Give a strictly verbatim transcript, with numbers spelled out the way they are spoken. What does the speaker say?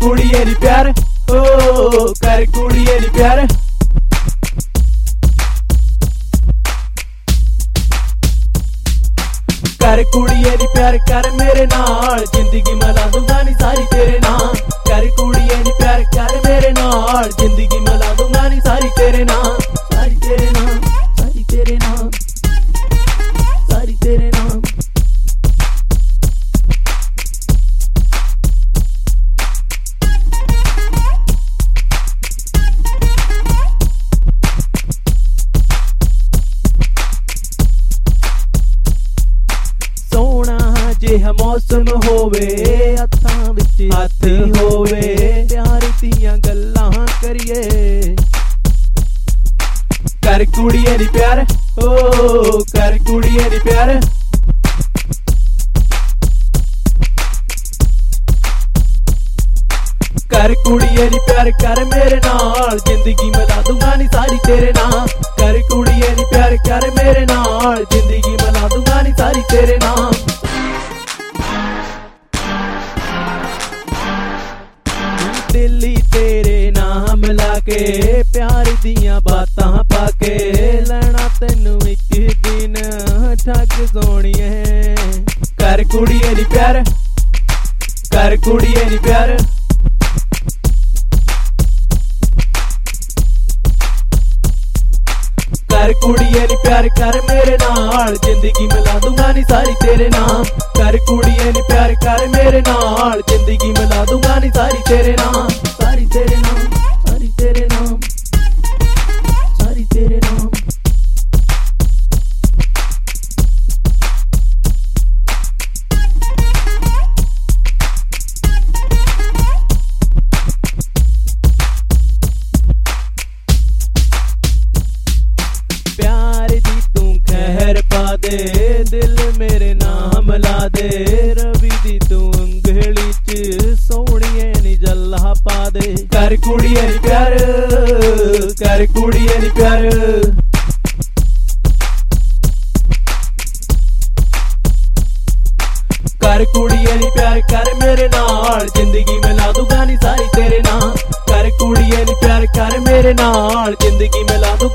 कुड़िए नी प्यार, ओ कर कुड़िए नी प्यार। कर कुड़िए नी प्यार कर मेरे नाल, जिंदगी मिला दूंगा नी सारी तेरे नाम। कर कुड़िए नी प्यार कर मेरे नाल, जिंदगी मिला दूंगा नी सारी तेरे नाम। सारी तेरे नाम, सारी तेरे नाम, सारी तेरे नाम। जिहा मौसम होवे हत्थां विच हत्थ होवे, प्यार दियां गल्लां करिए। कर कुड़िए नी प्यार, ओ कर कुड़िए नी प्यार। कर कुड़िए नी प्यार कर मेरे नाल, जिंदगी मिला दूंगा नी सारी तेरे नाम। कर कुड़िए नी प्यार कर मेरे नाल, जिंदगी मिला दूंगा नी सारी तेरे नाम। दिल्ली तेरे नाम लाके, प्यार दियां बातां पाके, लैना तैनू एक दिन ठग सोनिए। कर कुड़िए नी प्यार, कर कुड़िए नी प्यार। कर कुड़िए नी प्यार कर मेरे नाल, जिंदगी मिला दूंगा नी सारी तेरे नाम। कर कुड़िए नी प्यार कर मेरे नाल, जिंदगी मिला दूंगा नी सारी तेरे नाम। सारी तेरे नाम, सारी तेरे नाम, सारी तेरे नाम। प्यार दी तू खैर पा दे, दिल मेरे नाम ला दे। रवि दी तू उंगली च सोहणिए नी जल्ला पा दे। कर कुड़िए नी प्यार, कर कुड़िए नी प्यार। कर कुड़िए नी प्यार कर मेरे नाल, जिंदगी मिला दूंगा नी सारी तेरे नाम। कर कुड़िए नी प्यार कर मेरे नाल, जिंदगी मिला दूंगा